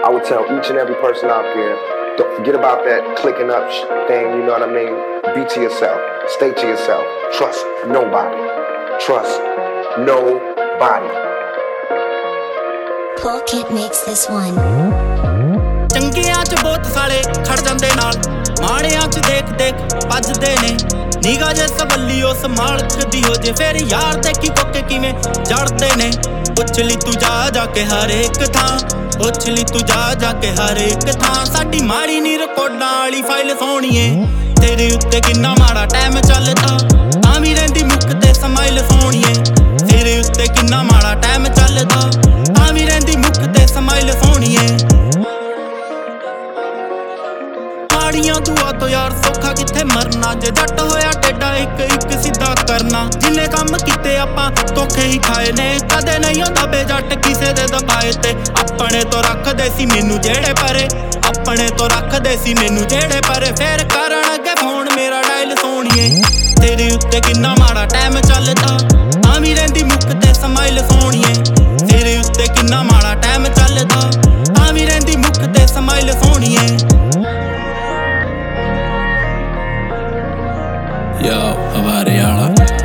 I would tell each and every person out there, don't forget about that clicking up thing, you know what I mean? Be to yourself. Stay to yourself. Trust nobody. Trust nobody. Paul Kid makes this one. ਚੰਗਿਆਂ ਚ ਬਹੁਤ ਸਾਲੇ ਖੜ ਜਾਂਦੇ ਨਾਲ, ਮਾੜਿਆਂ ਚ ਦੇਖ ਦੇਖ ਭੱਜਦੇ ਨੇ। ਨਿਗਾਹ ਜੇ ਸਵੱਲੀ ਉਸ ਮਾਲਕ ਦੀ ਹੋ ਜੇ, ਫਿਰ ਯਾਰ ਦੇਖੀ ਕੋਕੇ ਕਿਵੇਂ ਜੜਦੇ ਨੇ। ਪੁੱਛ ਲਈ ਤੂੰ ਜਾ ਕੇ ਹਰ ਇੱਕ ਥਾਂ, ਪੁੱਛ ਲਈ ਤੂੰ ਜਾ ਕੇ ਹਰ ਇੱਕ ਥਾਂ। ਸਾਡੀ ਮਾੜੀ ਨੀ ਰਿਕਾਰਡਾਂ ਵਾਲੀ ਫਾਈਲ ਸੋਹਣੀਏ, ਤੇਰੇ ਉੱਤੇ ਕਿੰਨਾ ਮਾੜਾ ਟਾਈਮ ਚੱਲਦਾ, ਤਾਂ ਵੀ ਰਹਿੰਦੀ ਮੁੱਕਦੇ ਸਮਾਈਲ ਸੋਹਣੀਏ। ਤੇਰੇ ਉੱਤੇ ਕਿੰਨਾ ਮਾੜਾ ਟਾਈਮ ਚੱਲਦਾ, ਤਾਂ ਵੀ ਰਹਿੰਦੀ ਮੁੱਕਦੇ ਸਮਾਈਲ ਸੋਹਣੀਏ। ਮਾੜੀਆਂ ਦੁਆ ਤੋਂ ਯਾਰ ਸੌਖਾ ਕਿੱਥੇ ਮਰਨਾ, ਜੇ ਜੱਟ ਹੋਇਆ ਟੇਡਾ ਇੱਕ ਸਿੱਧਾ ਕਰਨਾ। ਜਿੰਨੇ ਕੰਮ ਕੀਤੇ ਆਪਾਂ ਧੋਖੇ ਹੀ ਖਾਏ ਨੇ, ਕਦੇ ਨਹੀਂ ਆਉਂਦਾ ਬੇ ਜੱਟ ਕਿਸੇ ਦੇ ਦਬਾਏ ਤੇ। ਆਪਣੇ ਤੋਂ ਰੱਖਦੇ ਸੀ ਮੈਨੂੰ ਜਿਹੜੇ ਪਰੇ, ਆਪਣੇ ਤੋਂ ਰੱਖਦੇ ਸੀ ਮੈਨੂੰ ਜਿਹੜੇ ਪਰੇ। ਫੇਰ ਕਰਨ ਅੱਗੇ ਫੋਨ ਮੇਰਾ ਡਾਇਲ ਸੋਹਣੀਏ, ਤੇਰੇ ਉੱਤੇ ਕਿੰਨਾ ਮਾੜਾ ਟਾਈਮ ਚੱਲਦਾ, ਤਾਂ ਵੀ ਰਹਿੰਦੀ ਮੁੱਕਦੇ ਸਮਾਈਲ ਸੋਹਣੀਏ। ਤੇਰੇ ਉੱਤੇ ਕਿੰਨਾ ਮਾੜਾ ਟਾਈਮ ਚੱਲਦਾ, ਤਾਂ ਵੀ ਰਹਿੰਦੀ ਮੁੱਕਦੇ ਸਮਾਈਲ ਸੋਹਣੀਏ। Yo, ਹਵਾਰੇ ਆਲਾ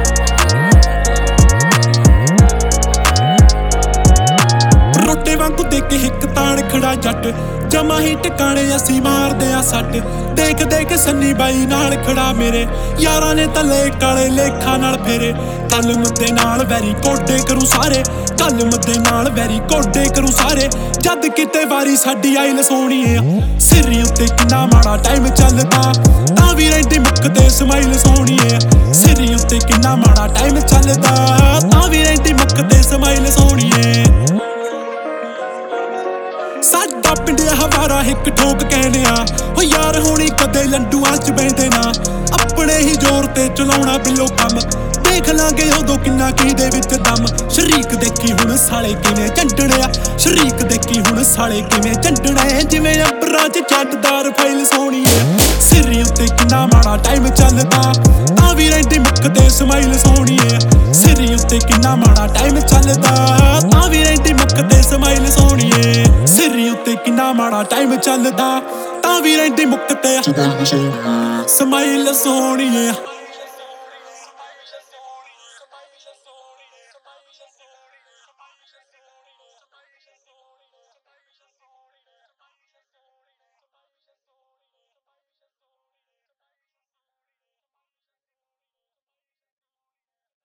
ਰੋਟੇ ਵਾਂਗੂ ਦੇ ਕੇ ਹਿੱਕ ਤਾਣ ਖੜਾ ਜੱਟ, ਜਮਾ ਹੀ ਟਿਕਾਣੇ ਅਸੀਂ ਮਾਰਦੇ ਆ ਸੱਟ। ਦੇਖ ਦੇਖ ਸੰਨੀ ਬਾਈ ਨਾਲ ਖੜਾ ਮੇਰੇ, ਯਾਰਾਂ ਨੇ ਤਲੇ ਕਾਲੇ ਲੇਖਾਂ ਨਾਲ ਫੇਰੇ। ਕੱਲ ਮੁੱਦੇ ਨਾਲ ਵੈਰੀ ਕੋਡੇ ਕਰੂ ਸਾਰੇ, ਕੱਲ ਮੁੱਦੇ ਨਾਲ ਵੈਰੀ ਕੋਡੇ ਕਰੂ ਸਾਰੇ। ਜਦ ਕਿਤੇ ਵਾਰੀ ਸਾਡੀ ਆਇਲ ਸੋਹਣੀਏ, ਸਿਰ ਉੱਤੇ ਕਿੰਨਾ ਮਾੜਾ ਟਾਈਮ ਚੱਲਦਾ, ਤਾਂ ਵੀ ਰਹਿੰਦੀ ਮੁੱਕਦੇ ਸਮਾਈਲ ਸੋਹਣੀਏ। ਸਿਰ ਉੱਤੇ ਕਿੰਨਾ ਮਾੜਾ ਟਾਈਮ ਚੱਲਦਾ, ਤਾਂ ਵੀ ਰਹਿੰਦੀ ਮੁੱਕਦੇ ਸਮਾਈਲ ਸੋਹਣੀਏ। ਸਾਡਾ ਪਿੰਡ ਹਵਾਰਾ ਇੱਕ ਠੋਕ ਕਹਿੰਦੇ ਆ, ਓ ਯਾਰ ਹੋਣੀ ਕਦੇ ਲੰਡੂਆਂ ਚ ਬਹਿੰਦੇ ਨਾ। ਆਪਣੇ ਹੀ ਜ਼ੋਰ ਤੇ ਚਲਾਉਣਾ ਬਿੱਲੋ ਕੰਮ, ਦੇਖ ਲਾਂਗੇ ਉਦੋਂ ਕਿੰਨਾ ਕੀ ਦੇ ਵਿੱਚ ਦਮ। ਸ਼ਰੀਕ ਦੇਖੀ ਹੁਣ ਸਾਲੇ ਕਿਵੇਂ ਝੰਡਣਿਆ, ਸ਼ਰੀਕ ਦੇਖੀ ਹੁਣ ਸਾਲੇ ਕਿਵੇਂ ਝੰਡਣਾ। ਜਿਵੇਂ ਅੰਬਰਾਂ ਚ ਚੱਟਦਾਰ ਫਾਈਲ ਸੋਹਣੀਏ, ਸਿਰ ਉੱਤੇ ਕਿੰਨਾ ਮਾੜਾ ਟਾਈਮ ਚੱਲਦਾ, ਤਾਂ ਵੀ ਰਹਿੰਦੀ ਮੁੱਕਦੇ ਸਮਾਈਲ ਸੋਹਣੀਏ। ਸਿਰ ਉੱਤੇ ਕਿੰਨਾ ਮਾੜਾ ਟਾਈਮ ਚੱਲਦਾ, ਤਾਂ ਵੀ ਰਹਿੰਦੀ ਮੁੱਕਦੇ ਸਮਾਈਲ ਸੋਹਣੀਏ। ਸਿਰ ਉੱਤੇ ਕਿੰਨਾ ਮਾੜਾ ਟਾਈਮ ਚੱਲਦਾ, ਤਾਂ ਵੀ ਰਹਿੰਦੀ ਮੁੱਕਦੇ ਸਮਾਈਲ ਸੋਹਣੀਏ।